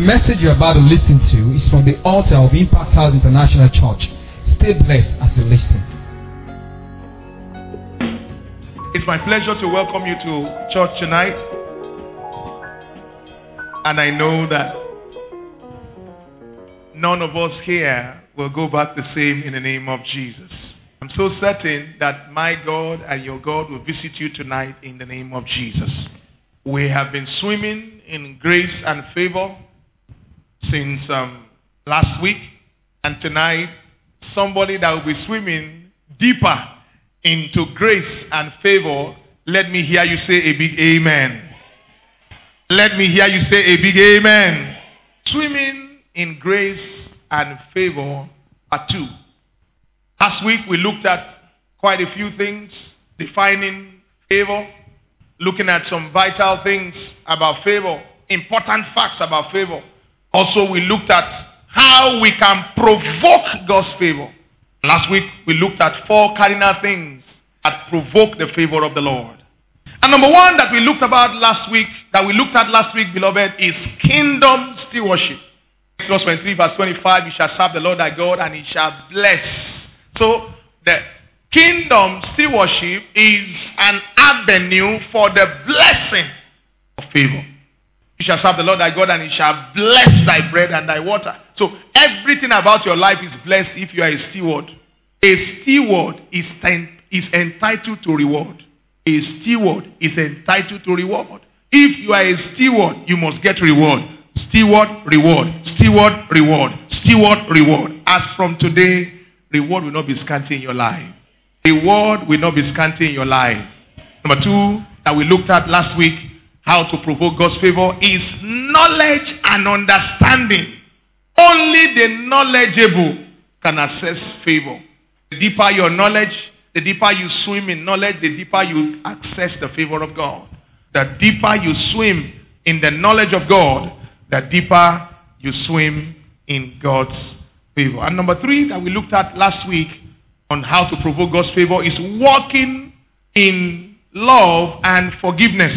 message you're about to listen to is from the altar of Impact House International Church. Stay blessed as you listen. It's my pleasure to welcome you to church tonight. And I know that none of us here will go back the same in the name of Jesus. I'm so certain that my God and your God will visit you tonight in the name of Jesus. We have been swimming in grace and favor since last week. And tonight, somebody that will be swimming deeper into grace and favor, let me hear you say a big amen. Let me hear you say a big amen. Swimming in grace and favor are two. Last week we looked at quite a few things, defining favor, looking at some vital things about favor, important facts about favor. Also we looked at how we can provoke God's favor. Last week we looked at 4 cardinal things that provoke the favor of the Lord. And number one that we looked at last week, beloved, is kingdom stewardship. Exodus 23 verse 25, you shall serve the Lord thy God and he shall bless. So the kingdom stewardship is an avenue for the blessing of favor. You shall serve the Lord thy God and he shall bless thy bread and thy water. So everything about your life is blessed if you are a steward. A steward is entitled to reward. A steward is entitled to reward. If you are a steward, you must get reward. Steward, reward. Steward, reward. Steward, reward. As from today, reward will not be scanty in your life. Reward will not be scanty in your life. Number 2, that we looked at last week, how to provoke God's favor, is knowledge and understanding. Only the knowledgeable can access favor. The deeper your knowledge, the deeper you swim in knowledge, the deeper you access the favor of God. The deeper you swim in the knowledge of God, the deeper you swim in God's favor. And number 3 that we looked at last week on how to provoke God's favor is walking in love and forgiveness.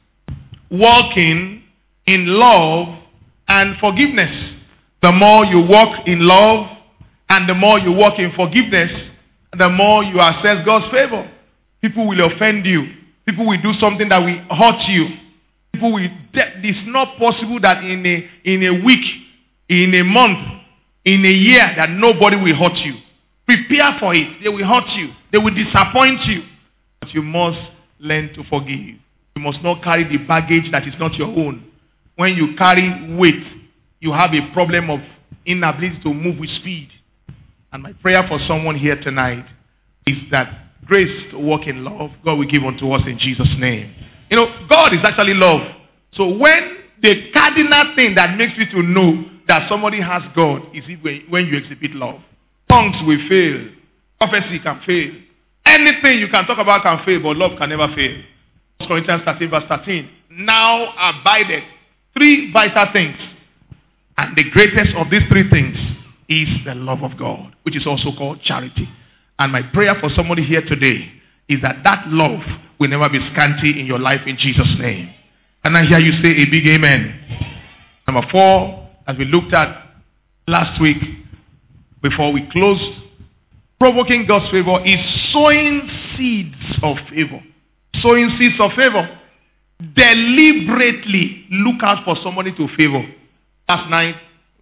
Walking in love and forgiveness. The more you walk in love and the more you walk in forgiveness, the more you access God's favor. People will offend you. People will do something that will hurt you. People will. It's not possible that in a week, in a month, in a year, that nobody will hurt you. Prepare for it. They will hurt you. They will disappoint you. But you must learn to forgive. You must not carry the baggage that is not your own. When you carry weight, you have a problem of inability to move with speed. And my prayer for someone here tonight is that grace to walk in love, God will give unto us in Jesus' name. You know, God is actually love. So when the cardinal thing that makes you to know that somebody has God is when you exhibit love. Tongues will fail. Prophecy can fail. Anything you can talk about can fail, but love can never fail. 1 Corinthians 13 verse 13. Now abideth 3 vital things. And the greatest of these 3 things is the love of God, which is also called charity. And my prayer for somebody here today is that love will never be scanty in your life in Jesus' name. And I hear you say a big amen. Number 4, as we looked at last week, before we closed, provoking God's favor is sowing seeds of favor. Sowing seeds of favor. Deliberately look out for somebody to favor. Last night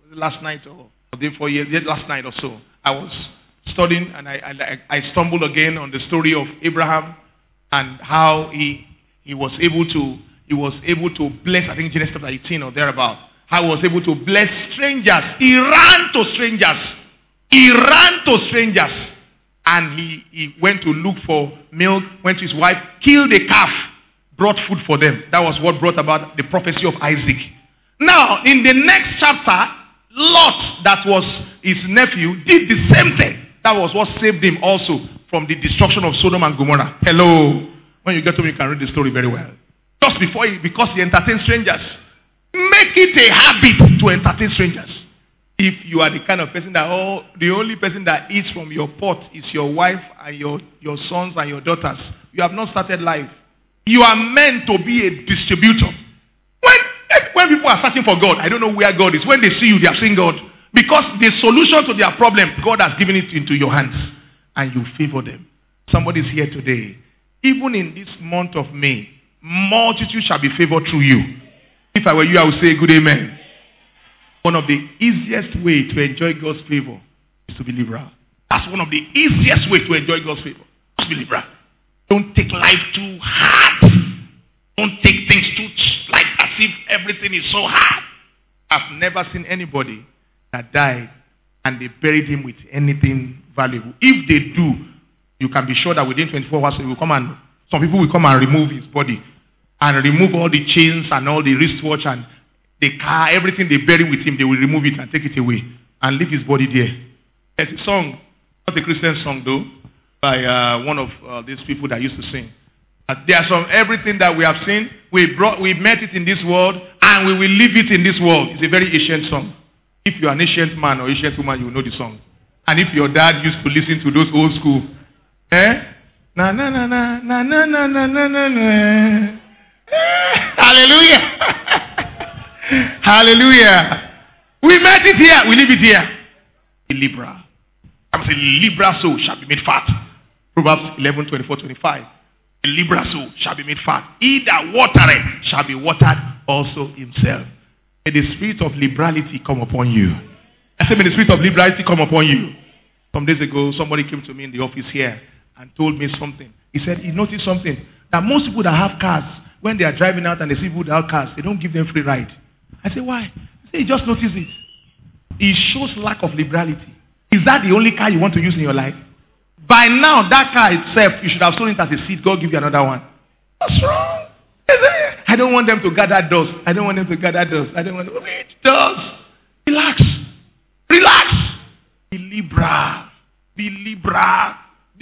or so, I was studying and I stumbled again on the story of Abraham and how he was able to bless, I think Genesis chapter 18 or thereabout, how he was able to bless strangers. He ran to strangers. And he went to look for milk, went to his wife, killed a calf, brought food for them. That was what brought about the prophecy of Isaac. Now, in the next chapter, Lot, that was his nephew, did the same thing. That was what saved him also from the destruction of Sodom and Gomorrah. Hello. When you get to me, you can read the story very well. Just because he entertained strangers. Make it a habit to entertain strangers. If you are the kind of person that the only person that eats from your pot is your wife and your sons and your daughters, you have not started life. You are meant to be a distributor. When When people are searching for God, I don't know where God is. When they see you, they are seeing God. Because the solution to their problem, God has given it into your hands. And you favor them. Somebody is here today. Even in this month of May, multitude shall be favored through you. If I were you, I would say good amen. One of the easiest way to enjoy God's favor is to be liberal. That's one of the easiest ways to enjoy God's favor. Just be liberal. Don't take life too hard. Don't take things too like as if everything is so hard. I've never seen anybody that died and they buried him with anything valuable. If they do, you can be sure that within 24 hours some people will come and remove his body and remove all the chains and all the wristwatch and the car, everything they bury with him, they will remove it and take it away and leave his body there. There's a song, not a Christian song though, by one of these people that used to sing. There are some everything that we have seen, we met it in this world, and we will leave it in this world. It's a very ancient song. If you're an ancient man or ancient woman, you will know the song. And if your dad used to listen to those old school, na na na na na na na na na na na. Hallelujah. Hallelujah. We met it here, we leave it here. A Libra. I'm saying Libra soul shall be made fat. Proverbs 11:24-25. A Libra soul shall be made fat. He that watereth shall be watered also himself. May the spirit of liberality come upon you. I said, may the spirit of liberality come upon you. Some days ago, somebody came to me in the office here and told me something. He said he noticed something. That most people that have cars, when they are driving out and they see people that have cars, they don't give them free ride. I said, why? He said, he just noticed it. It shows lack of liberality. Is that the only car you want to use in your life? By now, that car itself, you should have sold it as a seed. God give you another one. What's wrong? I don't want them to gather dust. I don't want them to gather dust. I don't want them to eat dust. Relax. Relax. Be liberal. Be liberal.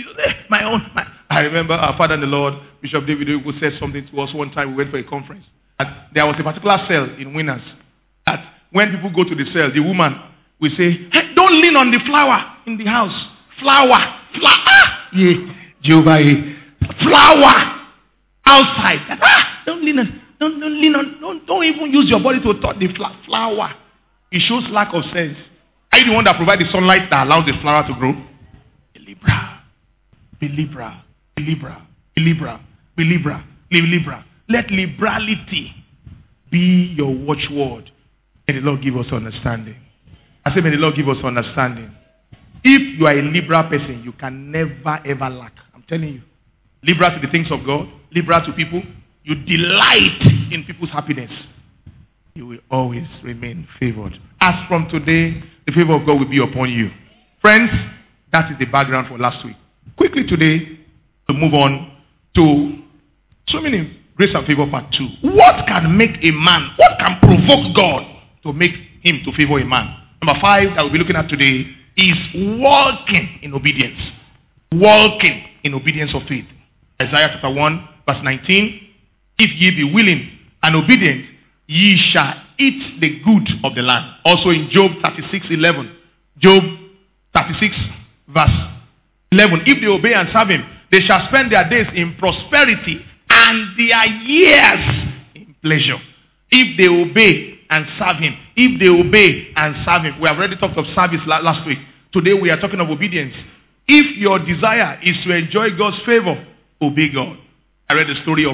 I remember our father in the Lord, Bishop David Oyedepo, said something to us one time. We went for a conference. And there was a particular cell in Winners that when people go to the cell, the woman will say, hey, don't lean on the flower in the house. Flower. Yeah, Jehovah. Flower outside. Don't lean on. Don't even use your body to touch the flower. It shows lack of sense. Are you the one that provides the sunlight that allows the flower to grow? Be liberal. Be liberal. Be liberal. Be liberal. Be liberal. Be liberal. Let liberality be your watchword. May the Lord give us understanding. I say, may the Lord give us understanding. If you are a liberal person, you can never ever lack. I'm telling you. Liberal to the things of God, liberal to people. You delight in people's happiness. You will always remain favored. As from today, the favor of God will be upon you. Friends, that is the background for last week. Quickly today, we'll move on to swimming in grace and favor part 2. What can make a man, what can provoke God to make him to favor a man? Number 5 that we'll be looking at today is walking in obedience. Walking in obedience of faith. Isaiah chapter 1 verse 19. If ye be willing and obedient, ye shall eat the good of the land. Also in Job 36:11. Job 36 verse 11. If they obey and serve him, they shall spend their days in prosperity and their years in pleasure. If they obey and serve him. If they obey and serve him. We have already talked of service last week. Today we are talking of obedience. If your desire is to enjoy God's favor, obey God. I read the story of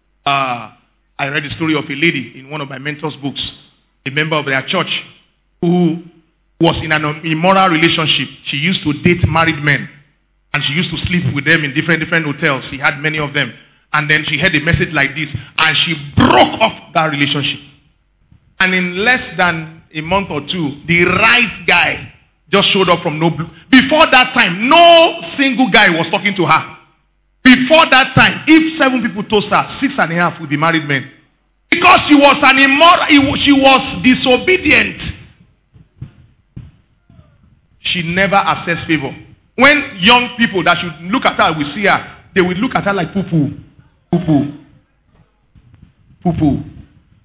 a lady in one of my mentor's books, a member of their church who was in an immoral relationship. She used to date married men and she used to sleep with them in different hotels. She had many of them. And then she heard a message like this and she broke off that relationship. And in less than a month or two, the right guy just showed up from no blue. Before that time, no single guy was talking to her. Before that time, if 7 people toast her, 6.5 would be married men. Because she was an immoral, she was disobedient. She never accessed favor. When young people that should look at her will see her, they will look at her like poo-poo. Poo-poo. Poo-poo.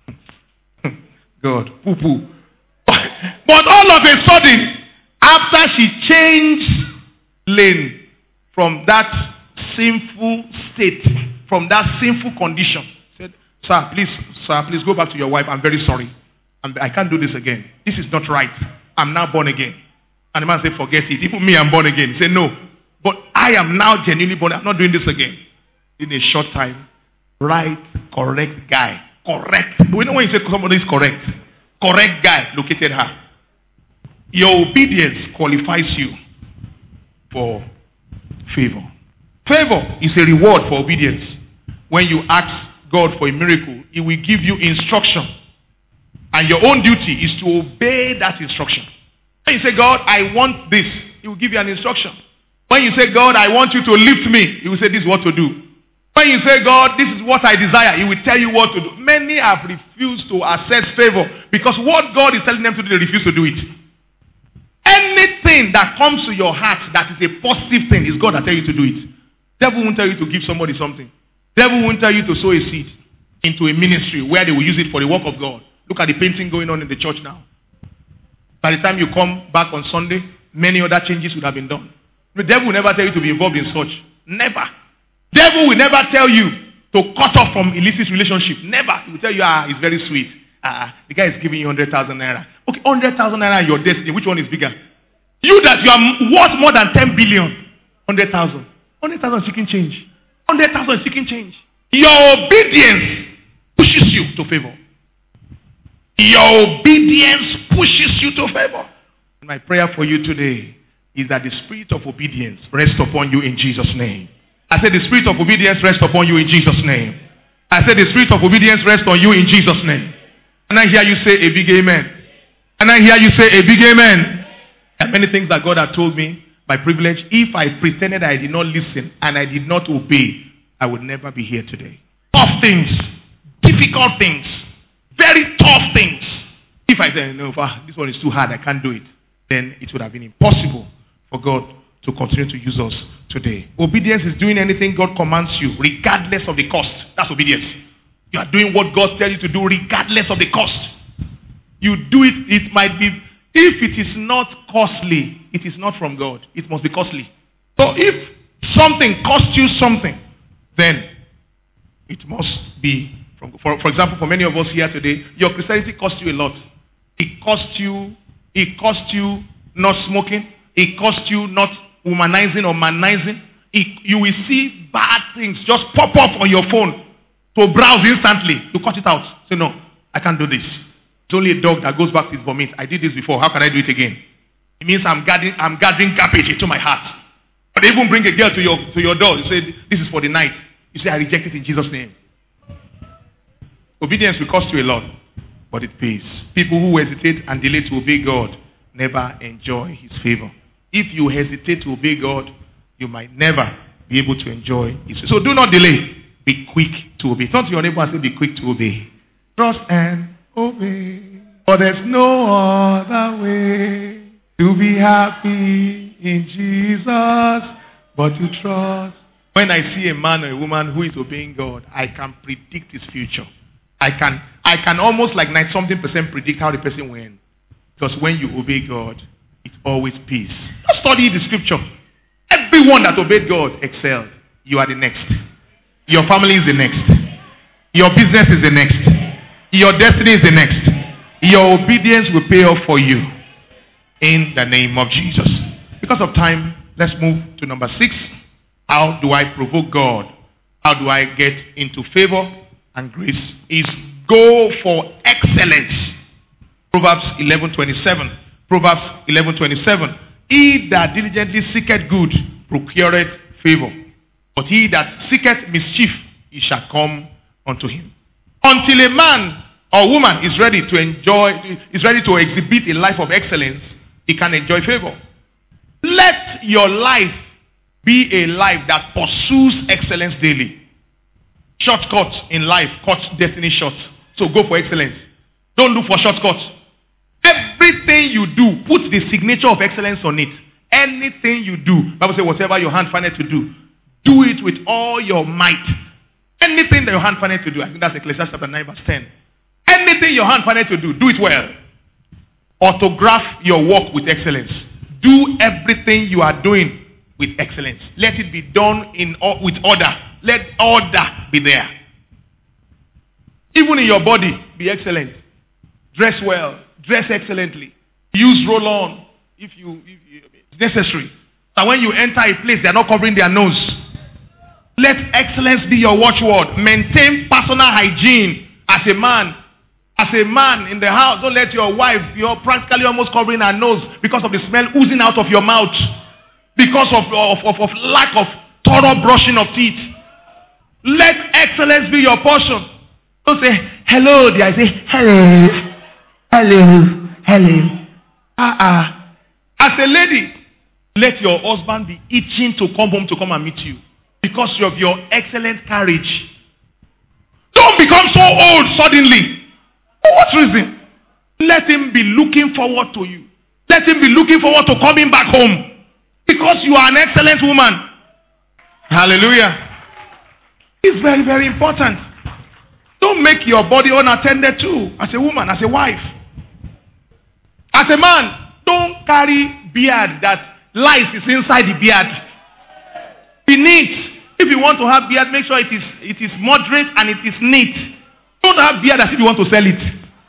God. Poo-poo. But all of a sudden, after she changed lane from that sinful state, from that sinful condition, said, Sir, please go back to your wife. I'm very sorry. I can't do this again. This is not right. I'm now born again. And the man said, forget it. Even me, I'm born again. He said, no. But I am now genuinely born. I'm not doing this again. In a short time, right, correct guy. Correct. We know when you say somebody is correct. Correct guy located her. Your obedience qualifies you for favor. Favor is a reward for obedience. When you ask God for a miracle, He will give you instruction. And your own duty is to obey that instruction. When you say, God, I want this, He will give you an instruction. When you say, God, I want you to lift me, He will say, this is what to do. When you say, God, this is what I desire, He will tell you what to do. Many have refused to access favor because what God is telling them to do, they refuse to do it. Anything that comes to your heart that is a positive thing is God that tell you to do it. Devil won't tell you to give somebody something. Devil won't tell you to sow a seed into a ministry where they will use it for the work of God. Look at the painting going on in the church now. By the time you come back on Sunday, many other changes would have been done. The devil will never tell you to be involved in such. Never. Devil will never tell you to cut off from illicit relationship. Never. He will tell you, it's very sweet. The guy is giving you 100,000 naira. Okay, 100,000 naira your destiny. Which one is bigger? You that you are worth more than 10 billion. 100,000. 100,000 seeking change. 100,000 seeking change. Your obedience pushes you to favor. Your obedience pushes you to favor. My prayer for you today is that the spirit of obedience rest upon you in Jesus' name. I said the spirit of obedience rest upon you in Jesus' name. I said the spirit of obedience rest on you in Jesus' name. And I hear you say a big amen. And I hear you say a big amen. There are many things that God had told me by privilege. If I pretended I did not listen and I did not obey, I would never be here today. Tough things, difficult things, very tough things. If I said, no, this one is too hard, I can't do it, then it would have been impossible for God to continue to use us today. Obedience is doing anything God commands you, regardless of the cost. That's obedience. You are doing what God tells you to do, regardless of the cost. You do it, it might be, if it is not costly, it is not from God. It must be costly. So if something costs you something, then it must be from, for example, for many of us here today, your Christianity costs you a lot. It costs you not smoking. It costs you not womanizing or manizing. You will see bad things just pop up on your phone to browse instantly, to cut it out. Say, no, I can't do this. It's only a dog that goes back to his vomit. I did this before. How can I do it again? It means I'm gathering garbage into my heart. But they even bring a girl to your door. You say, this is for the night. You say, I reject it in Jesus' name. Obedience will cost you a lot, but it pays. People who hesitate and delay to obey God never enjoy His favor. If you hesitate to obey God, you might never be able to enjoy His favor. So do not delay. Be quick to obey. Turn to your neighbor and say, be quick to obey. Trust and obey. For there's no other way to be happy in Jesus but to trust. When I see a man or a woman who is obeying God, I can predict his future. I can almost like 90-something% predict how the person will end. Because when you obey God, it's always peace. Just study the scripture. Everyone that obeyed God excelled. You are the next. Your family is the next. Your business is the next. Your destiny is the next. Your obedience will pay off for you. In the name of Jesus. Because of time, let's move to number 6. How do I provoke God? How do I get into favor and grace? Is go for excellence. Proverbs 11:27. Proverbs 11:27. He that diligently seeketh good procureth favor, but he that seeketh mischief, he shall come unto him. Until a man or woman is ready to exhibit a life of excellence, he can enjoy favor. Let your life be a life that pursues excellence daily. Shortcuts in life cut destiny short. So go for excellence. Don't look for shortcuts. Everything you do, put the signature of excellence on it. Anything you do, Bible says, whatever your hand findeth to do, do it with all your might. Anything that your hand findeth to do, I think that's Ecclesiastes chapter 9 verse 10. Anything your hand findeth to do it well. Autograph your work with excellence. Do everything you are doing with excellence. Let it be done with order. Let order be there. Even in your body, be excellent. Dress well. Dress excellently. Use roll-on if it's necessary. So when you enter a place, they are not covering their nose. Let excellence be your watchword. Maintain personal hygiene as a man. As a man in the house, don't let your wife, you're practically almost covering her nose because of the smell oozing out of your mouth. Because of lack of thorough brushing of teeth. Let excellence be your portion. Don't say, hello, dear. Say, hello. Hello. Hello. As a lady, let your husband be itching to come home to come and meet you. Because of your excellent carriage. Don't become so old suddenly. For what reason? Let him be looking forward to you. Let him be looking forward to coming back home. Because you are an excellent woman. Hallelujah. It's very, very important. Don't make your body unattended to. As a woman, as a wife. As a man, don't carry beard that lice is inside the beard. Be neat. If you want to have beard, make sure it is moderate and it is neat. Don't have beard as if you want to sell it.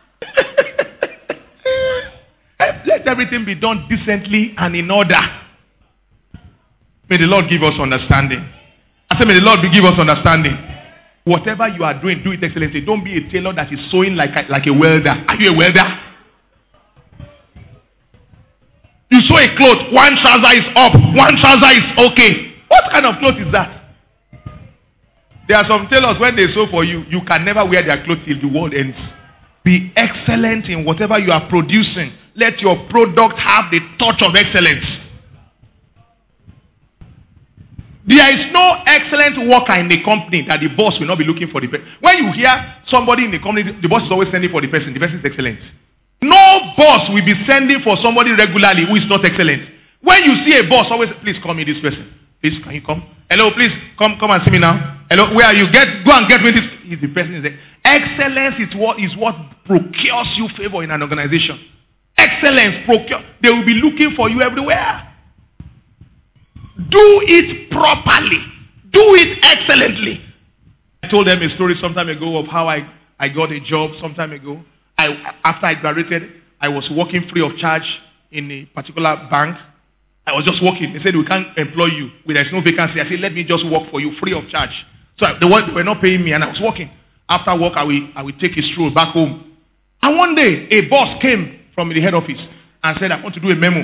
Let everything be done decently and in order. May the Lord give us understanding. I say, may the Lord give us understanding. Whatever you are doing, do it excellently. Don't be a tailor that is sewing like a welder. Are you a welder? You sew a cloth, one trouser is up, one trouser is okay. What kind of cloth is that? There are some tailors, when they sew for you, you can never wear their clothes till the world ends. Be excellent in whatever you are producing. Let your product have the touch of excellence. There is no excellent worker in the company that the boss will not be looking for the person. When you hear somebody in the company, the boss is always sending for the person is excellent. No boss will be sending for somebody regularly who is not excellent. When you see a boss, always, please call me this person. Please, can you come? Hello, please, come and see me now. Hello, where are you? Go and get me this. If the person is there. Excellence is what procures you favor in an organization. Excellence procure. They will be looking for you everywhere. Do it properly. Do it excellently. I told them a story some time ago of how I got a job some time ago. After I graduated, I was working free of charge in a particular bank. I was just working. They said, we can't employ you. There's no vacancy. I said, let me just work for you free of charge. So they were not paying me and I was working. After work, I will take a stroll back home. And one day, a boss came from the head office and said, I want to do a memo.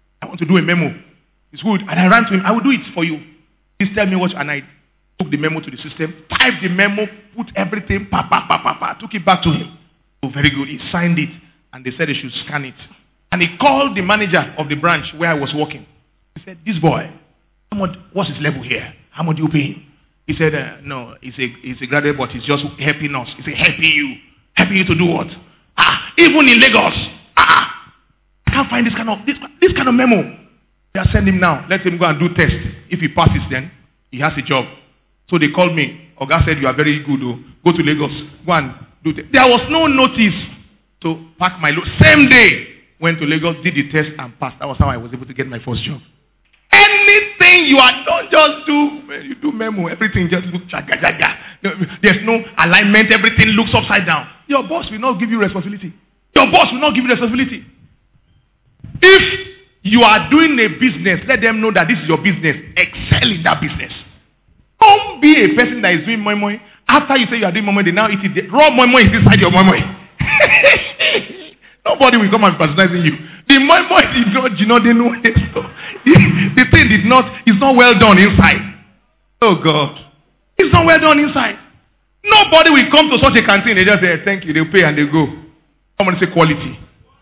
It's good. And I ran to him. I will do it for you. Please tell me what. And I took the memo to the system, typed the memo, put everything, took it back to him. Oh, very good. He signed it. And they said they should scan it. And he called the manager of the branch where I was working. He said, this boy, what's his level here? How much do you pay him? He said, no, he's a graduate, but he's just helping us. He said, helping you. Helping you to do what? Even in Lagos. I can't find this kind of memo. They are sending him now. Let him go and do test. If he passes, then he has a job. So they called me. Oga said, you are very good. Go to Lagos. Go and do test. There was no notice to pack my load. Same day. Went to Lagos, did the test and passed. That was how I was able to get my first job. Anything you are, don't just do, you do memo, everything just looks jaga. There's no alignment, everything looks upside down. Your boss will not give you responsibility. If you are doing a business, let them know that this is your business. Excel in that business. Don't be a person that is doing moi. After you say you are doing moi, they now eat it. Raw moi is inside your moi. Nobody will come and personalizing you. The moi did not, they know it. The thing is not well done inside. Oh God. It's not well done inside. Nobody will come to such a canteen. They just say, thank you. They pay and they go. Someone say quality.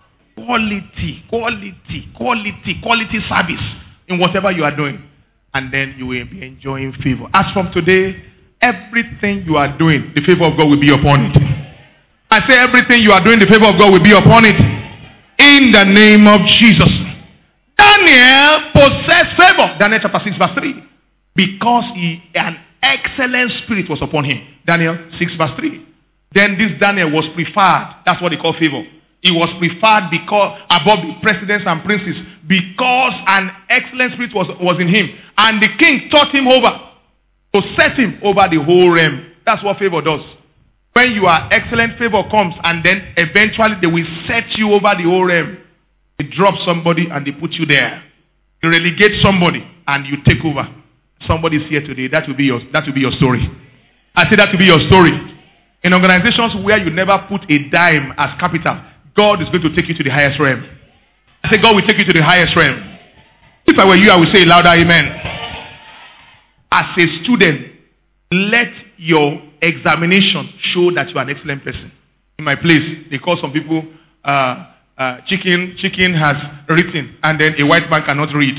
Quality service in whatever you are doing. And then you will be enjoying favor. As from today, everything you are doing, the favor of God will be upon it. I say everything you are doing, the favor of God will be upon it. In the name of Jesus. Daniel possessed favor. Daniel chapter 6 verse 3. Because an excellent spirit was upon him. Daniel 6 verse 3. Then this Daniel was preferred. That's what they call favor. He was preferred above the presidents and princes because an excellent spirit was in him. And the king taught him over to set him over the whole realm. That's what favor does. When you are excellent, favor comes, and then eventually they will set you over the whole realm. They drop somebody and they put you there. They relegate somebody and you take over. Somebody's here today. That will be your story. I say that will be your story. In organizations where you never put a dime as capital, God is going to take you to the highest realm. I say God will take you to the highest realm. If I were you, I would say louder, amen. As a student, let your examination show that you are an excellent person. In my place, they call some people chicken has written, and then a white man cannot read.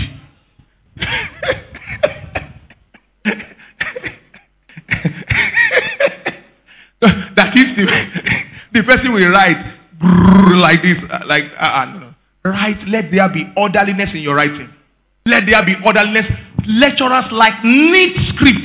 That is the person will write like this, no. Write, let there be orderliness in your writing. Let there be orderliness. Lecturers like neat script.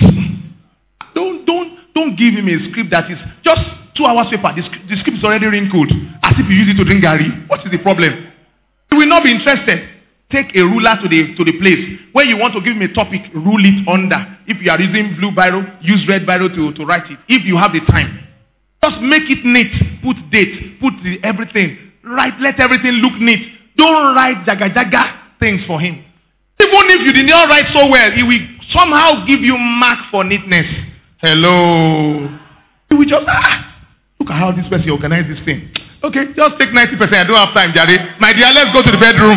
Don't give him a script that is just 2 hours paper. The script is already wrinkled, as if you use it to drink garri. What is the problem? He will not be interested. Take a ruler to the place. When you want to give him a topic, rule it under. If you are using blue biro, use red biro to write it. If you have the time. Just make it neat. Put date. Put everything. Let everything look neat. Don't write jaga things for him. Even if you did not write so well, he will somehow give you mark for neatness. Hello. He will just, look at how this person organized this thing. Okay, just take 90%. I don't have time, Jerry. My dear, let's go to the bedroom.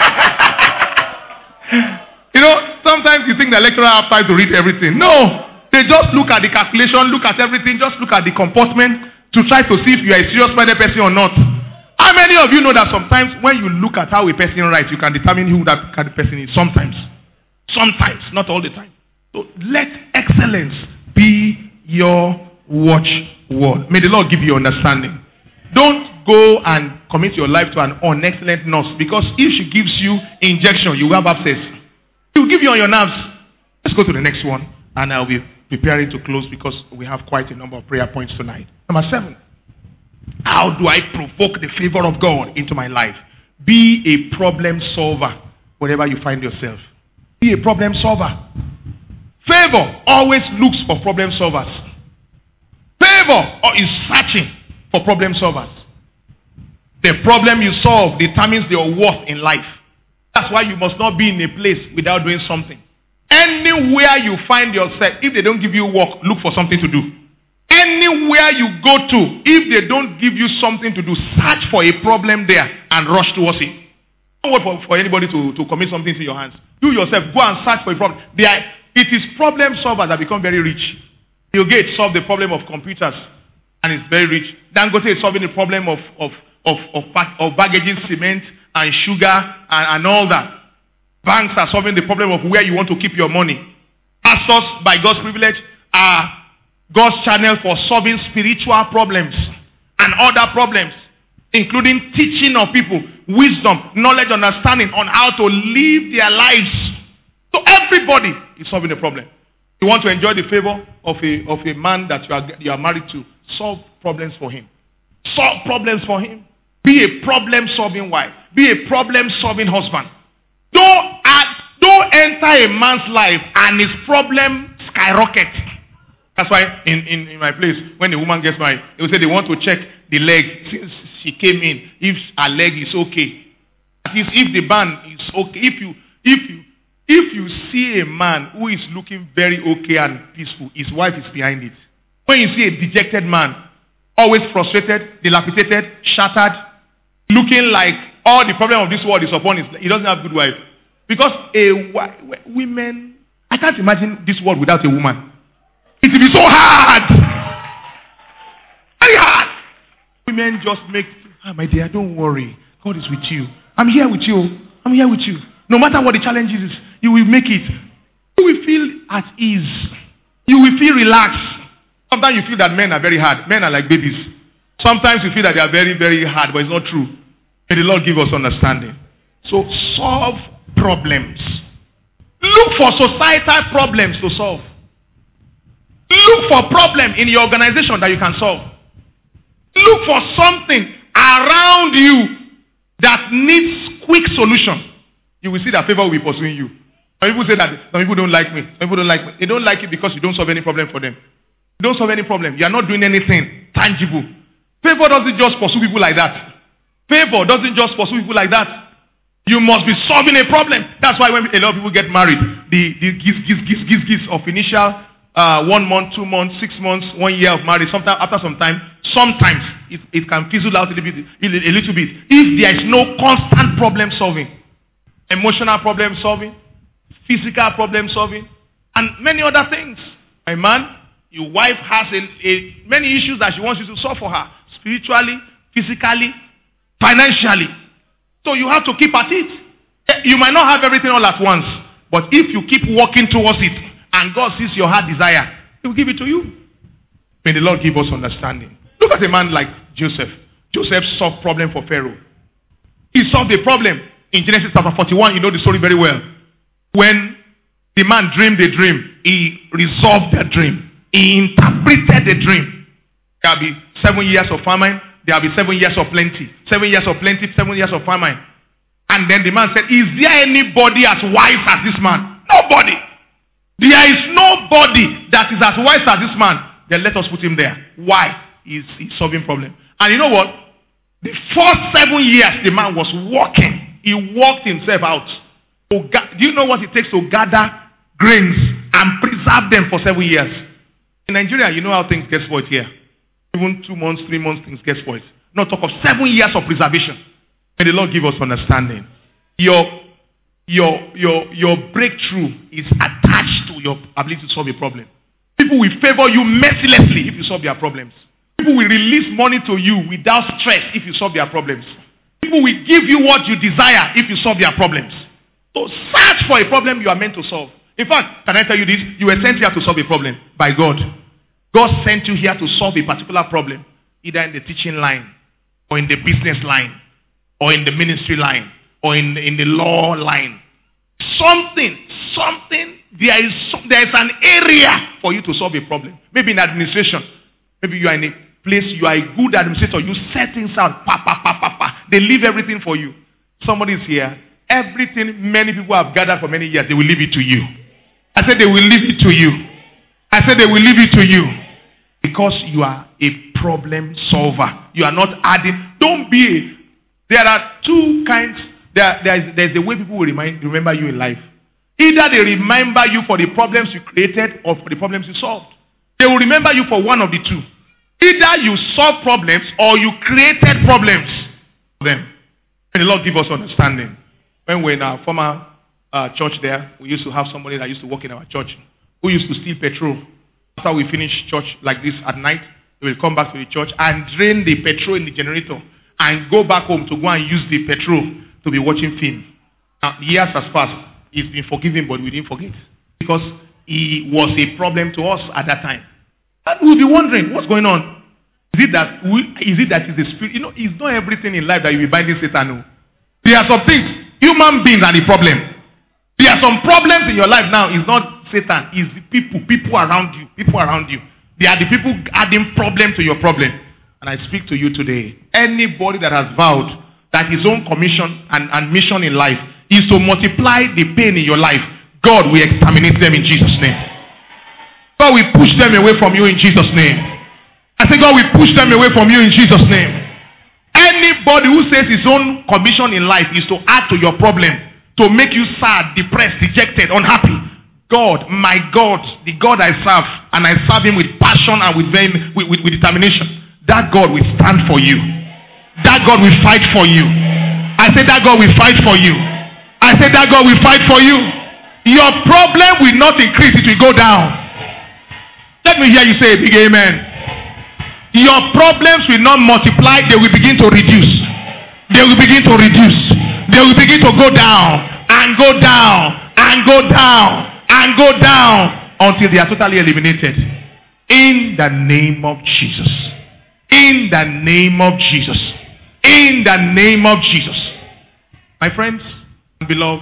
Sometimes you think the lecturer have time to read everything. No. They just look at the calculation, look at everything, just look at the comportment to try to see if you are a serious-minded person or not. How many of you know that sometimes when you look at how a person writes, you can determine who that kind of person is? Sometimes. Sometimes, not all the time. So let excellence be your watchword. May the Lord give you understanding. Don't go and commit your life to an unexcellent nurse, because if she gives you injection, you will have abscess. She will give you on your nerves. Let's go to the next one, and I'll be preparing to close because we have quite a number of prayer points tonight. Number 7. How do I provoke the favor of God into my life? Be a problem solver wherever you find yourself. Be a problem solver. Favor always looks for problem solvers. Favor is searching for problem solvers. The problem you solve determines your worth in life. That's why you must not be in a place without doing something. Anywhere you find yourself, if they don't give you work, look for something to do. Anywhere you go to, if they don't give you something to do, search for a problem there and rush towards it. Don't wait for anybody to commit something to your hands. You yourself, go and search for a problem. It is problem solvers that become very rich. Bill Gates solved the problem of computers and is very rich. Dangote is solving the problem of baggaging cement and sugar and all that. Banks are solving the problem of where you want to keep your money. Pastors, by God's privilege, are God's channel for solving spiritual problems and other problems, including teaching of people wisdom, knowledge, understanding on how to live their lives. So everybody is solving a problem. You want to enjoy the favor of a man that you are married to, solve problems for him. Solve problems for him. Be a problem-solving wife. Be a problem-solving husband. Don't enter a man's life and his problem skyrocket. That's why in my place, when a woman gets married, they will say they want to check the leg since she came in, if her leg is okay. If the band is okay. If you see a man who is looking very okay and peaceful, his wife is behind it. When you see a dejected man, always frustrated, dilapidated, shattered, looking like all the problem of this world is upon him, he doesn't have a good wife. Because women, I can't imagine this world without a woman. It will be so hard. Very hard. Women just make, my dear, don't worry. God is with you. I'm here with you. I'm here with you. No matter what the challenge is, you will make it. You will feel at ease. You will feel relaxed. Sometimes you feel that men are very hard. Men are like babies. Sometimes you feel that they are very, very hard, but it's not true. May the Lord give us understanding. So solve problems. Look for societal problems to solve. Look for problems in your organization that you can solve. Look for something around you that needs quick solution. You will see that favor will be pursuing you. Some people say that some people don't like me. Some people don't like me. They don't like it because you don't solve any problem for them. You don't solve any problem. You are not doing anything. tangible. Favor doesn't just pursue people like that. Favor doesn't just pursue people like that. You must be solving a problem. That's why when a lot of people get married, the gifts of initial 1 month, 2 months, 6 months, 1 year of marriage. Sometimes after some time, sometimes it can fizzle out a little bit. If there is no constant problem solving, emotional problem solving, physical problem solving, and many other things. My man, your wife has many issues that she wants you to solve for her, spiritually, physically, financially. So you have to keep at it. You might not have everything all at once, but if you keep working towards it, and God sees your heart desire, He will give it to you. May the Lord give us understanding. Look at a man like Joseph. Joseph solved problem for Pharaoh. He solved the problem. In Genesis chapter 41, you know the story very well. When the man dreamed a dream, he resolved the dream. He interpreted the dream. There will be 7 years of famine. There will be 7 years of plenty. 7 years of plenty, 7 years of famine. And then the man said, is there anybody as wise as this man? Nobody. There is nobody that is as wise as this man. Then let us put him there. Why? He's solving problem. And you know what? The first 7 years the man was working. He worked himself out. Do you know what it takes to gather grains and preserve them for 7 years? In Nigeria, you know how things get spoiled here. Even 2 months, 3 months, things get spoiled. Not talk of 7 years of preservation. May the Lord give us understanding. Your breakthrough is attached to your ability to solve a problem. People will favor you mercilessly if you solve their problems. People will release money to you without stress if you solve their problems. People will give you what you desire if you solve their problems. So search for a problem you are meant to solve. In fact, can I tell you this? You were sent here to solve a problem by God. God sent you here to solve a particular problem, either in the teaching line, or in the business line, or in the ministry line, or in the law line. Something, there is an area for you to solve a problem. Maybe in administration. Maybe you are in a place, you are a good administrator, you set things out, they leave everything for you. Somebody is here, everything many people have gathered for many years, they will leave it to you. I said they will leave it to you. I said they will leave it to you. Because you are a problem solver. You are not adding. There are two kinds. There's the way people will remember you in life. Either they remember you for the problems you created or for the problems you solved. They will remember you for one of the two. Either you solve problems or you created problems for them. And the Lord give us understanding. When we were in our former church there, we used to have somebody that used to work in our church who used to steal petrol. After we finish church like this at night, we will come back to the church and drain the petrol in the generator and go back home to go and use the petrol to be watching film. Now, years has passed. He's been forgiven, but we didn't forget. Because he was a problem to us at that time. And we'll be wondering, what's going on? Is it that it's the spirit? You know, it's not everything in life that you'll be binding Satan. No. There are some things, human beings are the problem. There are some problems in your life now. It's not Satan, it's the people around you. People around you. They are the people adding problem to your problem. And I speak to you today. Anybody that has vowed that his own commission and mission in life is to multiply the pain in your life, God will exterminate them in Jesus' name. God will push them away from you in Jesus' name. I say God will push them away from you in Jesus' name. Anybody who says his own commission in life is to add to your problem, to make you sad, depressed, dejected, unhappy, God, my God, the God I serve, and I serve him with passion and with determination, that God will stand for you. That God will fight for you. I said that God will fight for you. I said that God will fight for you. Your problem will not increase, it will go down. Let me hear you say a big amen. Your problems will not multiply, they will begin to reduce. They will begin to reduce. They will begin to go down and go down and go down and go down until they are totally eliminated. In the name of Jesus. In the name of Jesus. In the name of Jesus. My friends and beloved,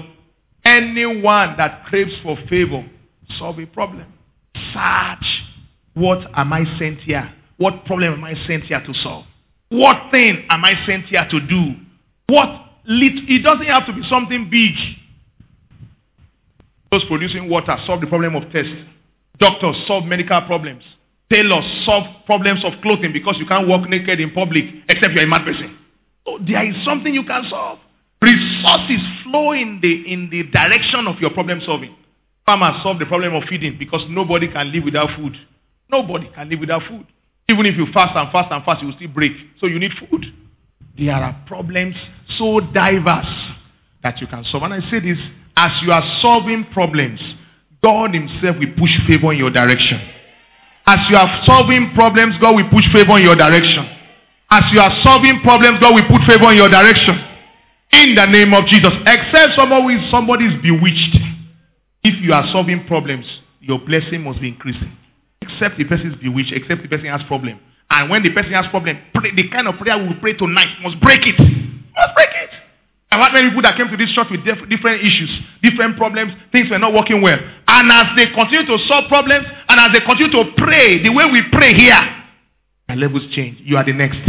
anyone that craves for favor, solve a problem. Search. What am I sent here? What problem am I sent here to solve? What thing am I sent here to do? It doesn't have to be something big. Those producing water solve the problem of thirst. Doctors solve medical problems. tailors solve problems of clothing because you can't walk naked in public except you're a mad person. So there is something you can solve. Resources flow in the direction of your problem solving. Farmers solve the problem of feeding because nobody can live without food. Nobody can live without food. Even if you fast and fast and fast, you will still break. So you need food. There are problems so diverse that you can solve. And I say this, as you are solving problems, God himself will push favor in your direction. As you are solving problems, God will push favor in your direction. As you are solving problems, God will put favor in your direction. In the name of Jesus. Except somebody is bewitched. If you are solving problems, your blessing must be increasing. Except the person is bewitched, except the person has problem. And when the person has problem, the kind of prayer we will pray tonight must break it. Must break it. I've had many people that came to this church with different issues, different problems, things were not working well. And as they continue to solve problems, and as they continue to pray, the way we pray here, our levels change. You are the next.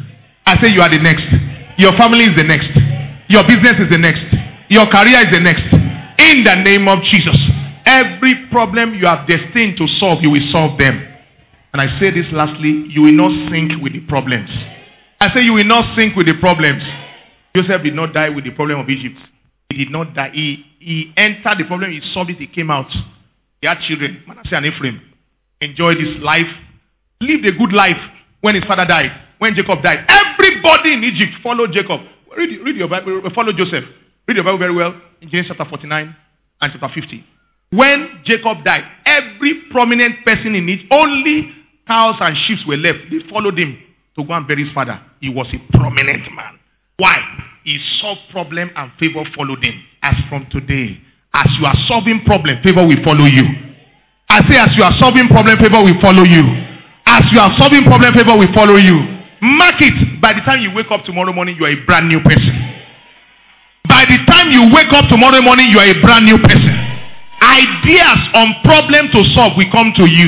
I say you are the next. Your family is the next. Your business is the next. Your career is the next. In the name of Jesus. Every problem you are destined to solve, you will solve them. And I say this lastly, you will not sink with the problems. I say you will not sink with the problems. Joseph did not die with the problem of Egypt. He did not die. He entered the problem, he solved it, he came out. He had children, Manasseh and Ephraim. Enjoyed his life. Lived a good life when his father died. When Jacob died. Everybody in Egypt followed Jacob. Read your Bible, follow Joseph. Read your Bible very well in Genesis chapter 49 and chapter 50. When Jacob died, every prominent person in it, only cows and sheep were left. They followed him to go and bury his father. He was a prominent man. Why? He solved problem and favor followed him. As from today, as you are solving problem, favor will follow you. I say as you are solving problem, favor will follow you. As you are solving problem, favor will follow you. Mark it. By the time you wake up tomorrow morning, you are a brand new person. By the time you wake up tomorrow morning, you are a brand new person. Ideas on problem to solve will come to you.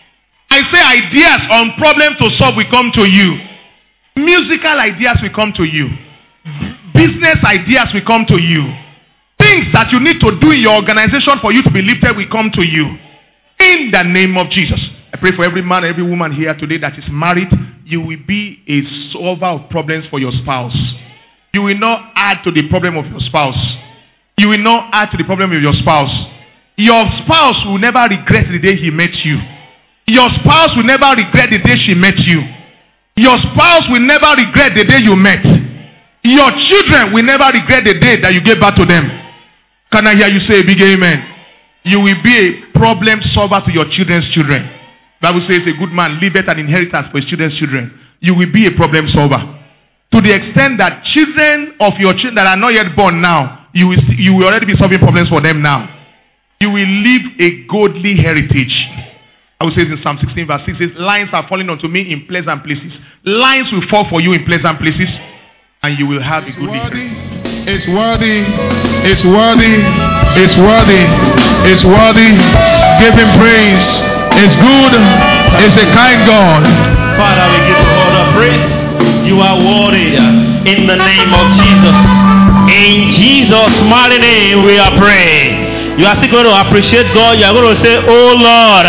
I say ideas on problem to solve will come to you. Musical ideas will come to you. Business ideas will come to you. Things that you need to do in your organization for you to be lifted will come to you. In the name of Jesus. I pray for every man, every woman here today that is married. You will be a solver of problems for your spouse. You will not add to the problem of your spouse. You will not add to the problem of your spouse. Your spouse will never regret the day he met you. Your spouse will never regret the day she met you. Your spouse will never regret the day you met. Your children will never regret the day that you gave birth to them. Can I hear you say a big amen? You will be a problem solver to your children's children. The Bible says a good man leaveth an inheritance for his children's children. You will be a problem solver. To the extent that children of your children that are not yet born now, you will already be solving problems for them now. You will leave a godly heritage. I will say in Psalm 16 verse 6 says, lines are falling unto me in pleasant places. Lines will fall for you in pleasant places, and you will have a good heritage. It's worthy. It's worthy. It's worthy. It's worthy. Give him praise. It's good. It's a kind God. Father, we give you all the praise. You are worthy in the name of Jesus. In Jesus' mighty name we are praying. You are still going to appreciate God. You are going to say, oh Lord,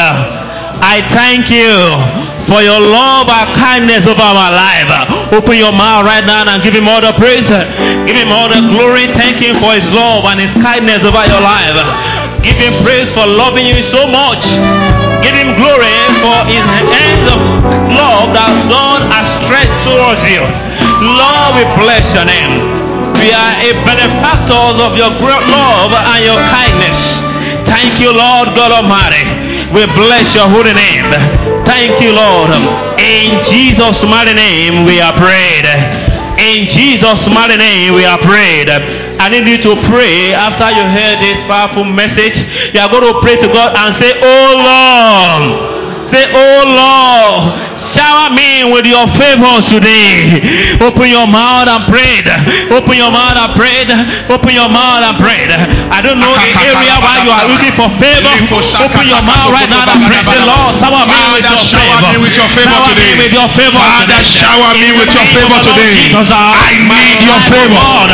I thank you for your love and kindness over my life. Open your mouth right now and give him all the praise. Give him all the glory. Thank him for his love and his kindness over your life. Give him praise for loving you so much. Give him glory for his hands of love that God has stretched towards you. Lord, we bless your name. We are a benefactors of your great love and your kindness. Thank you, Lord God Almighty. We bless your holy name. Thank you, Lord. In Jesus' mighty name we are prayed. In Jesus' mighty name we are prayed. I need you to pray after you hear this powerful message. You are going to pray to God and say, oh Lord. Say, oh Lord, Shower me with your favor today. Open your mouth and pray. Open your mouth and pray. Open your mouth and pray. I don't know the area where you are looking for favor. Open your mouth right now and pray. Say, Lord, shower me with your favor today. Father, shower me with your favor today. I need your favor.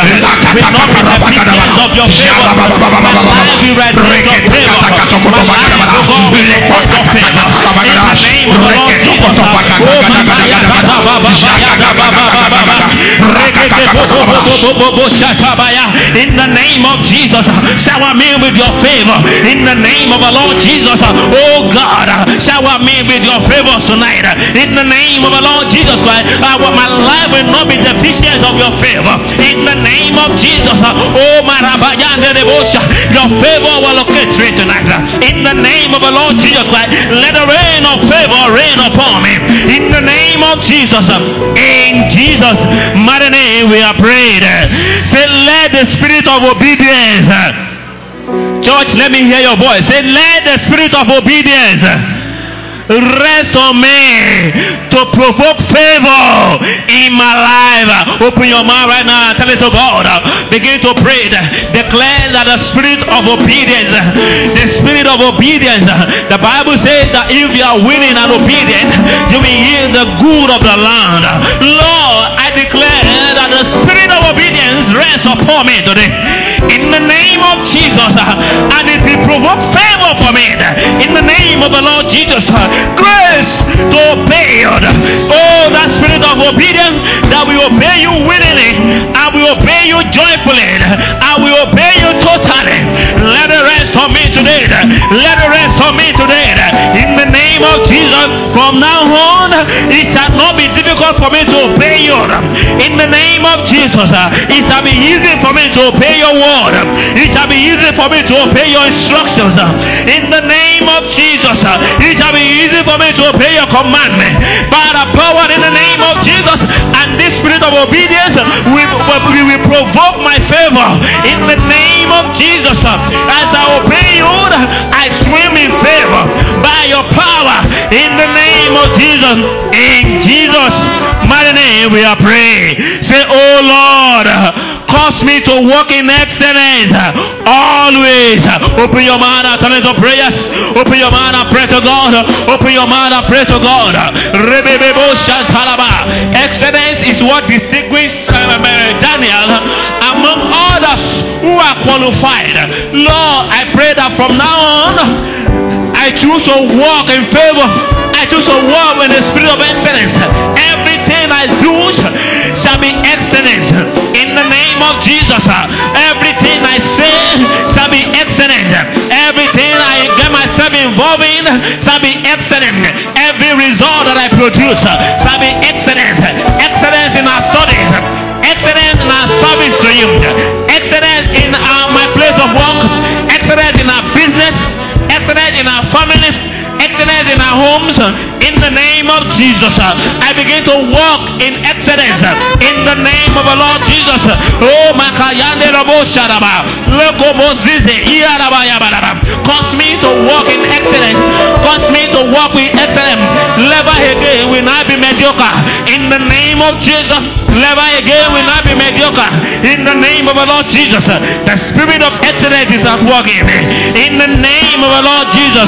Of your favor. My life will radiate your favor. My life will go with your favor. In the name of the Lord Jesus. In the name of Jesus, shower me with your favor. In the name of the Lord Jesus, oh God, shower me with your favor tonight. In the name of the Lord Jesus Christ, my life will not be deficient of your favor. In the name of Jesus, oh my your favor will locate me tonight. In the name of the Lord Jesus Christ, let the rain of favor rain upon me. In the name of Jesus, in Jesus' mighty name we are prayed. Say, let the spirit of obedience. Church, let me hear your voice. Say, let the spirit of obedience rest on me to provoke favor in my life. Open your mouth right now and tell it to God. Begin to pray. Declare that the spirit of obedience, the Bible says that if you are willing and obedient, you will hear the good of the land. Lord, I declare that the spirit of obedience rests upon me today. In the name of Jesus, and it will provoke favor for me. In the name of the Lord Jesus, grace to obey you. Oh, that spirit of obedience that we obey you willingly, and we obey you joyfully, and we obey you totally. Let it rest on me today. Let it rest on me today. In the name of Jesus, from now on, it shall not be difficult for me to obey you. In the name of Jesus, it shall be easy for me to obey your word. It shall be easy for me to obey your instructions. In the name of Jesus, it shall be easy for me to obey your commandment. By the power in the name of Jesus, and this spirit of obedience will provoke my favor. In the name of Jesus, as I obey you, I swim in favor by your power. In the name of Jesus, in Jesus' mighty name we are praying. Say, oh Lord, cause me to walk in excellence always. Open your mouth and turn into prayers. Open your mouth and pray to God. Open your mouth and pray to God. Excellence is what distinguishes Daniel among others who are qualified. Lord, I pray that from now on I choose to walk in favor. I choose to walk in the spirit of excellence. Everything I do shall be excellent. In the name of Jesus, everything I say shall be excellent. Everything I get myself involved in shall be excellent. Every result that I produce shall be excellent. Excellence in our studies, excellence in our service to you, excellence in my place of work, excellence in our business, excellence in our families, excellence in our homes. In the name of Jesus, I begin to walk in excellence. In the name of the Lord Jesus. Oh, Makayande Rabo Sharaba, Loko Mozize, Iyaraba, cause me to walk in excellence. Cause me to walk with excellence. Never again will I be mediocre. In the name of Jesus, never again will I be mediocre. In the name of the Lord Jesus, the spirit of excellence is at work in me. In the name of the Lord Jesus.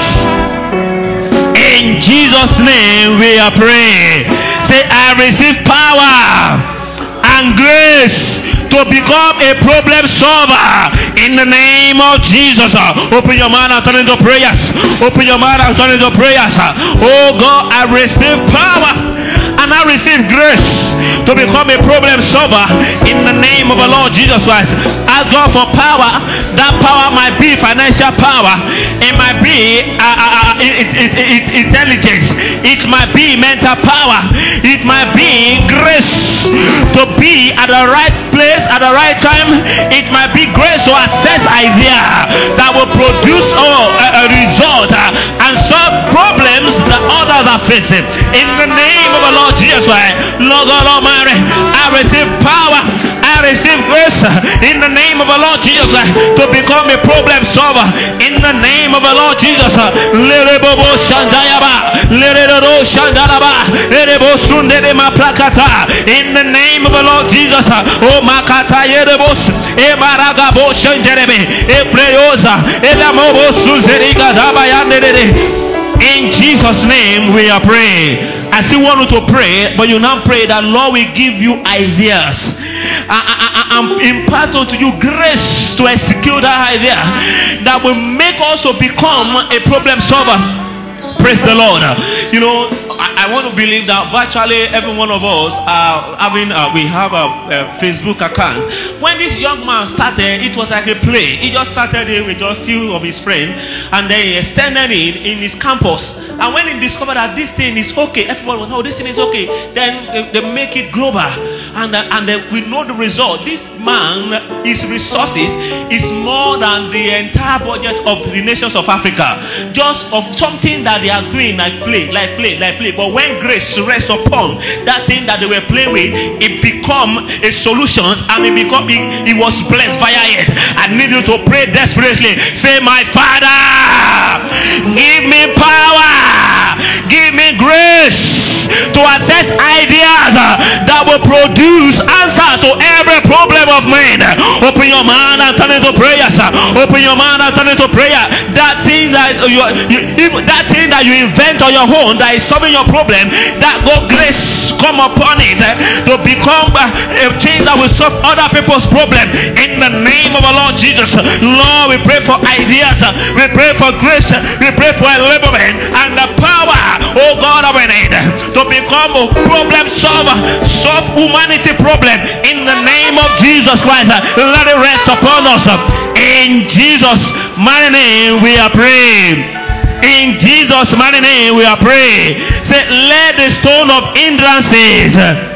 In Jesus' name we are praying. Say, I receive power and grace to become a problem solver. In the name of Jesus. Open your mouth and turn into prayers. Open your mouth and turn into prayers. Oh God, I receive power and I receive grace to become a problem solver in the name of the Lord Jesus Christ. Ask God for power. That power might be financial power. It might be intelligence. It might be mental power. It might be grace to be at the right place at the right time. It might be grace to access idea that will produce a result and solve problems that others are facing. In the name of the Lord Jesus Christ, Lord God Almighty, I receive power. I receive grace in the name of the Lord Jesus to become a problem solver in the name of the Lord Jesus. Lerebobo Shandayaba, Lerero Shandaraba, Erebo Sundema Plakata, in the name of the Lord Jesus. Oh Makata Yerebos, Ebaragabo Shanderebe, Ebreosa, Elamobo Suzeriga Zabayandere. In Jesus' name we are praying. I still want you to pray, but you now pray that Lord will give you ideas. I'm imparting to you grace to execute that idea that will make us to become a problem solver. Praise the Lord. You know, I want to believe that virtually every one of us we have a Facebook account. When this young man started, it was like a play. He just started it with just few of his friends, and then he extended it in his campus. And when he discovered that this thing is okay, everyone was, oh, this thing is okay. Then they make it global, and we know the result. This man, his resources is more than the entire budget of the nations of Africa, just of something that they are doing like play. But when grace rests upon that thing that they were playing with, it become a solution, and it was blessed via it. I need you to pray desperately. Say, my Father, give me power, give me grace to assess ideas that will produce answer to every problem of man. Open your mind and turn into prayer, sir. Open your mind and turn into prayer. That thing that you invent on your own that is solving your problem, that God grace come upon it to become a thing that will solve other people's problem. In the name of the Lord Jesus, Lord, we pray for ideas, we pray for grace, we pray for enablement and the power, oh God, of an aid to become a problem solver, solve humanity problem. In the name of Jesus Christ, let it rest upon us. In Jesus' mighty name we are praying. In Jesus' mighty name we are praying. Say, let the stone of hindrances.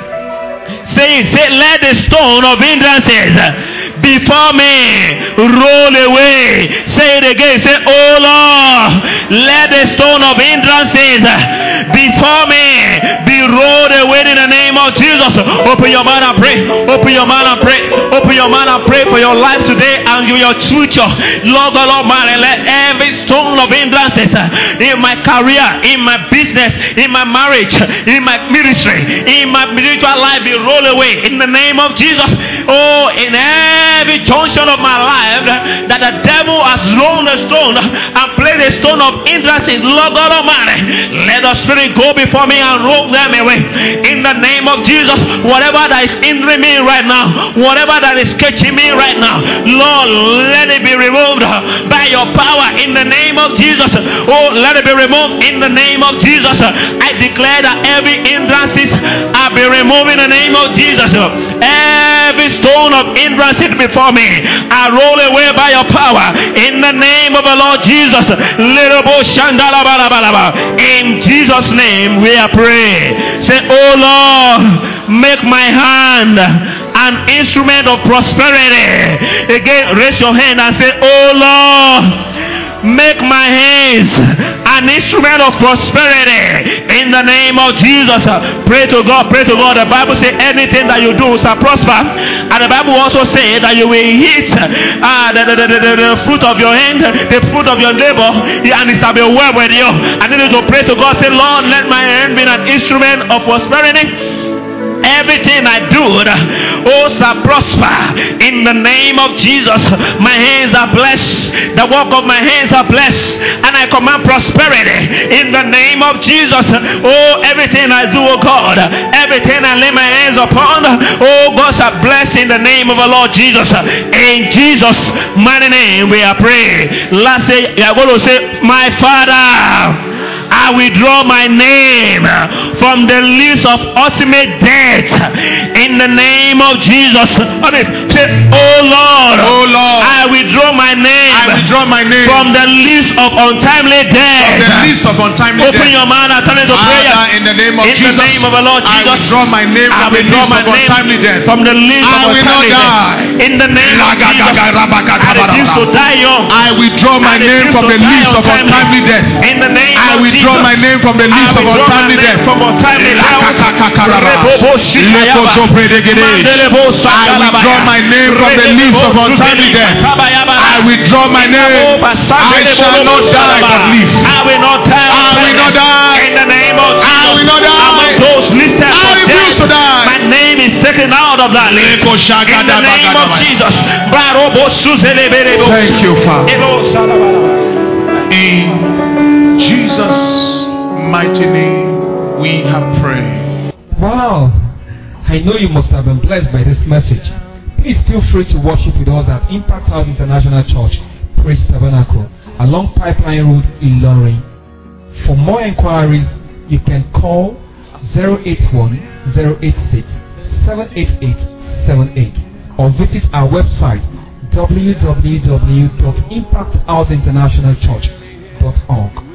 Say, let the stone of hindrances before me roll away. Say it again. Say, oh Lord, let the stone of hindrances before me be rolled away in the name of Jesus. Open your mind and pray. Open your mind and pray. Open your mind and pray for your life today and your future. Lord God Almighty, let every stone of hindrances in my career, in my business, in my marriage, in my ministry, in my spiritual life be rolled away in the name of Jesus. Oh, in every junction of my life that the devil has rolled a stone and played a stone of hindrances, Lord God Almighty, let the Spirit go before me and roll them away in the name of Jesus. Whatever that is hindering me right now, whatever that is catching me right now, Lord, let it be removed by your power in the name of Jesus. Oh, let it be removed in the name of Jesus. I declare that every hindrances are be removed in the name of Jesus. Every stone of hindrances before me, I roll away by your power in the name of the Lord Jesus. In Jesus' name we are praying. Say, oh Lord, make my hand an instrument of prosperity. Again, raise your hand and say, oh Lord, make my hands an instrument of prosperity in the name of Jesus. Pray to God, pray to God. The Bible says anything that you do shall prosper, and the Bible also says that you will eat the fruit of your hand, the fruit of your labor, and it shall be well with you. I need you to pray to God. Say, Lord, let my hand be an instrument of prosperity. Everything I do, oh, shall prosper in the name of Jesus. My hands are blessed. The work of my hands are blessed, and I command prosperity in the name of Jesus. Oh, everything I do, oh God, everything I lay my hands upon, oh God, shall bless in the name of the Lord Jesus. In Jesus' mighty name we are praying. Last day, you are going to say, my Father, I withdraw my name from the list of ultimate death in the name of Jesus. Say, oh Lord, I withdraw my name. From the list of untimely death. Open your mouth and turn into prayer. In the name of Jesus, in the name of the Lord Jesus, I withdraw my name from the list of untimely death. From the list of untimely death. In the name of Jesus, I refuse to die young. I withdraw my name from the list of untimely death. In the name of Jesus, withdraw my name from the list of untimely death. withdraw my name from the list of untimely death. I withdraw my name. I shall not die but live. I will not die. I will not die. In the name of Jesus. I will not die. Among those listed I for refuse to death, die. my name is taken out of that list. In the name of Jesus. Thank you, Father. In Jesus' mighty name, we have prayed. Wow. I know you must have been blessed by this message. Please feel free to worship with us at Impact House International Church, Praise Tabernacle, along Pipeline Road, Ilorin. For more inquiries, you can call 081-086-78878 or visit our website www.impacthouseinternationalchurch.org.